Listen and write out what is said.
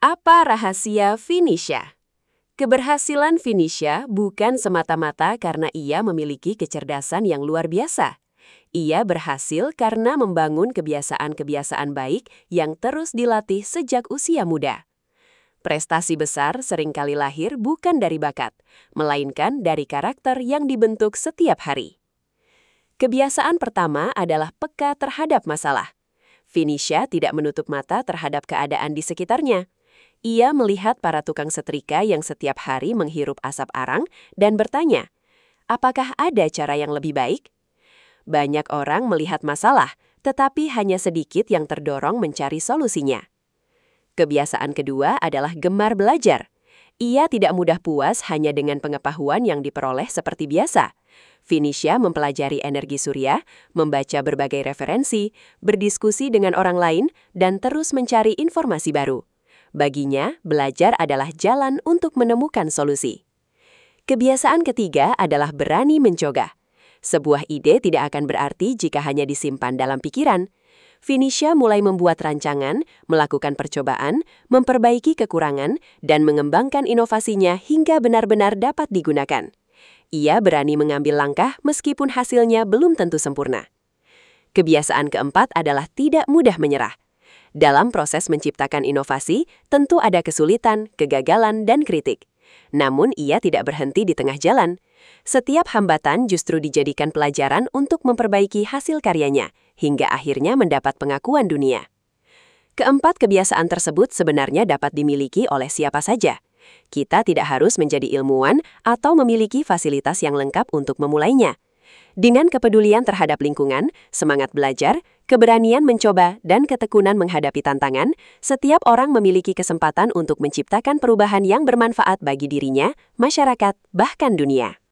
Apa rahasia Finisha? Keberhasilan Finisha bukan semata-mata karena ia memiliki kecerdasan yang luar biasa. Ia berhasil karena membangun kebiasaan-kebiasaan baik yang terus dilatih sejak usia muda. Prestasi besar seringkali lahir bukan dari bakat, melainkan dari karakter yang dibentuk setiap hari. Kebiasaan pertama adalah peka terhadap masalah. Finisha tidak menutup mata terhadap keadaan di sekitarnya. Ia melihat para tukang setrika yang setiap hari menghirup asap arang dan bertanya, apakah ada cara yang lebih baik? Banyak orang melihat masalah, tetapi hanya sedikit yang terdorong mencari solusinya. Kebiasaan kedua adalah gemar belajar. Ia tidak mudah puas hanya dengan pengetahuan yang diperoleh seperti biasa. Finisha mempelajari energi surya, membaca berbagai referensi, berdiskusi dengan orang lain, dan terus mencari informasi baru. Baginya, belajar adalah jalan untuk menemukan solusi. Kebiasaan ketiga adalah berani mencoba. Sebuah ide tidak akan berarti jika hanya disimpan dalam pikiran. Finisha mulai membuat rancangan, melakukan percobaan, memperbaiki kekurangan, dan mengembangkan inovasinya hingga benar-benar dapat digunakan. Ia berani mengambil langkah meskipun hasilnya belum tentu sempurna. Kebiasaan keempat adalah tidak mudah menyerah. Dalam proses menciptakan inovasi, tentu ada kesulitan, kegagalan, dan kritik. Namun, ia tidak berhenti di tengah jalan. Setiap hambatan justru dijadikan pelajaran untuk memperbaiki hasil karyanya, hingga akhirnya mendapat pengakuan dunia. Keempat kebiasaan tersebut sebenarnya dapat dimiliki oleh siapa saja. Kita tidak harus menjadi ilmuwan atau memiliki fasilitas yang lengkap untuk memulainya. Dengan kepedulian terhadap lingkungan, semangat belajar, keberanian mencoba, dan ketekunan menghadapi tantangan, setiap orang memiliki kesempatan untuk menciptakan perubahan yang bermanfaat bagi dirinya, masyarakat, bahkan dunia.